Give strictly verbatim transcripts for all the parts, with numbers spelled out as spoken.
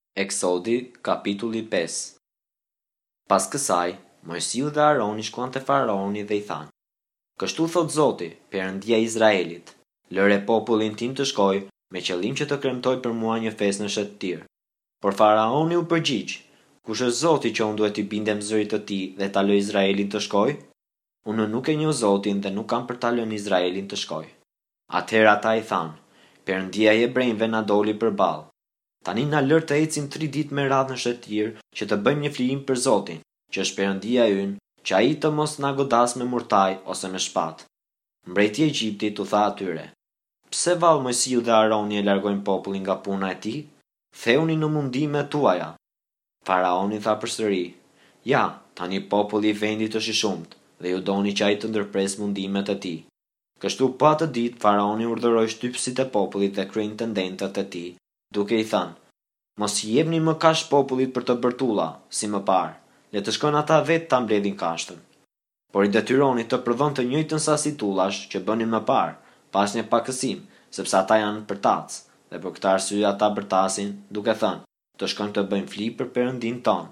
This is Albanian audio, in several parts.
Eksodi, kapitulli pesë. Pas kësaj, Mojsiu dhe Aroni shkuan te Faraoni dhe i thanë: Kështu thot Zoti, Perëndia e Izraelit, lëre popullin tim të shkojë me qëllim që të kremtoj për mua një fesë në shëtitër. Por Faraoni u përgjigj: Kush është Zoti që unë duhet i bindem zërit të tij dhe ta lë Izraelin të shkojë? Unë nuk e njoh Zotin dhe nuk kam për ta lënë Izraelin të shkojë. Atëherë ata i thanë: Perëndia e hebrejve na doli përballë. Tani na lër të ecim tri ditë me radhë në shëtir që të bëjmë një flijim për Zotin, që është Perëndia ynë, që ai të mos na godas me murtaj ose me shpatë. Mbreti i Egjiptit u tha atyre: Pse vallë Mojsiu dhe Aroni e largojnë popullin nga puna e tij? Theuni në mundimet tuaja. Faraoni tha përsëri: Ja, tani populli i vendit është i shumët dhe ju doni që ai të ndërpres mundimet e tij. Kështu po atë ditë Faraoni urdhëroi shtypësit e popullit dhe kryeintendentët e tij, duke i thënë: Mos i jepni më kash popullit për të bërë tulla, si më parë, le të shkojnë ata vetë ta mbledhin kashtën. Por i detyroni të prodhon të njëjtën sasi tullash që bënin më parë, pas një pakësim, sepse ata janë përtac, dhe për këtë arsye ata bërtasin, duke thënë: Të shkojmë të bëjmë fli për Perëndin ton.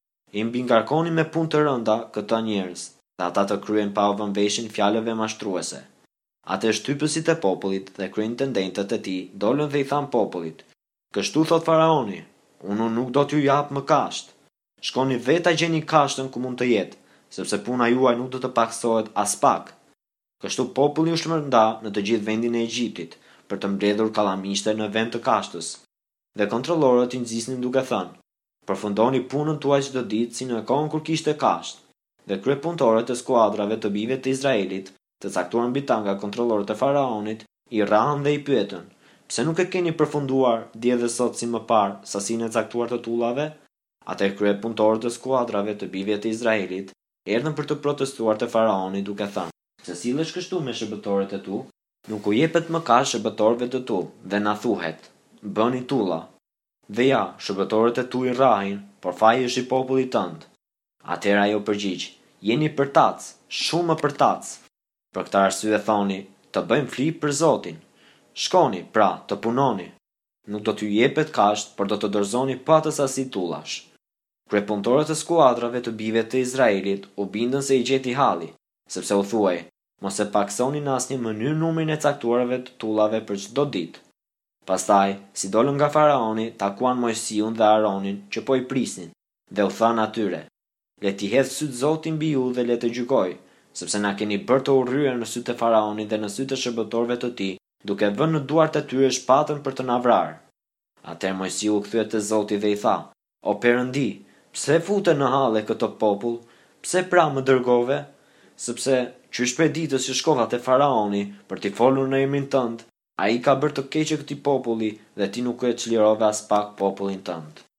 I mbi ngarkoni me punë të rënda këta njerëz, dhe ata të kryen pa u vënë veshin fjalëve mashtruese. Atë shtypësit e popullit dhe kryeintendentët e tij dolën dhe i thanë popullit: Kështu thot Faraoni, unë nuk do t'ju jap më kasht. Shkoni vetë ta gjeni kashtën ku mund të jetë, sepse puna juaj nuk do të paksohet as pak. Kështu populli u shmërnda në të gjithë vendin e Egjiptit për të mbledhur kallamishte në vend të kashtës. Dhe kontrollorët i nxisnin duke thënë: Përfundoni punën tuaj çdo ditë si në kohën kur kishte kashtë. Dhe kryepunëtorët e skuadrave të bijve të Izraelit, të caktuar mbi ta nga kontrollorët e Faraonit, i rrahen dhe i pyetën: Pse nuk e keni përfunduar dje dhe sot si më parë sasinë e caktuar të tullave? Atë kryepunëtorët e skuadrave të bijve të Izraelit erdhën për të protestuar te Faraoni duke thënë: Se sillesh kështu me shërbëtorët e tu, nuk u jepet më kash shërbëtorëve të tu, dhe na thuhet: Bëni tulla. Dhe ja, shërbëtorët e tu i rrahin, por faji është i popullit tënd. Atëherë ajo përgjigj: Jeni përtac, shumë më përtac. Për këtë arsye thoni: Të bëjmë fli për Zotin. Shkoni, pra, të punoni. Nuk do t'ju jepet kasht, por do të dorëzoni pa të sasi tullash. Kryepunëtorët e skuadrave të bijve të Izraelit u bindën se i gjeti halli, sepse u thuaj: Mos e paksoni në asnjë mënyrë numrin e caktuarve të tullave për çdo ditë. Pastaj, si dolën nga Faraoni, takuan Mojsiun dhe Aronin që po i prisnin, dhe u thanë atyre: Le t'i hedh syt Zoti mbi ju dhe le të gjykojë, sepse na keni bërë të urryer në sytë e Faraonit dhe në sytë e shërbëtorëve të tij, duke vënë në duart e tyre shpatën për të na vrarë. Atëherë Mojsiu u kthye te Zoti dhe i tha: O Perëndi, pse fute në halle këtë popull? Pse pra më dërgove? Sepse qysh prej ditës që shkova te Faraoni për t'i folur në emrin tënd, ai ka bërë të keqë këtij populli dhe ti nuk e çlirove as pak popullin tënd.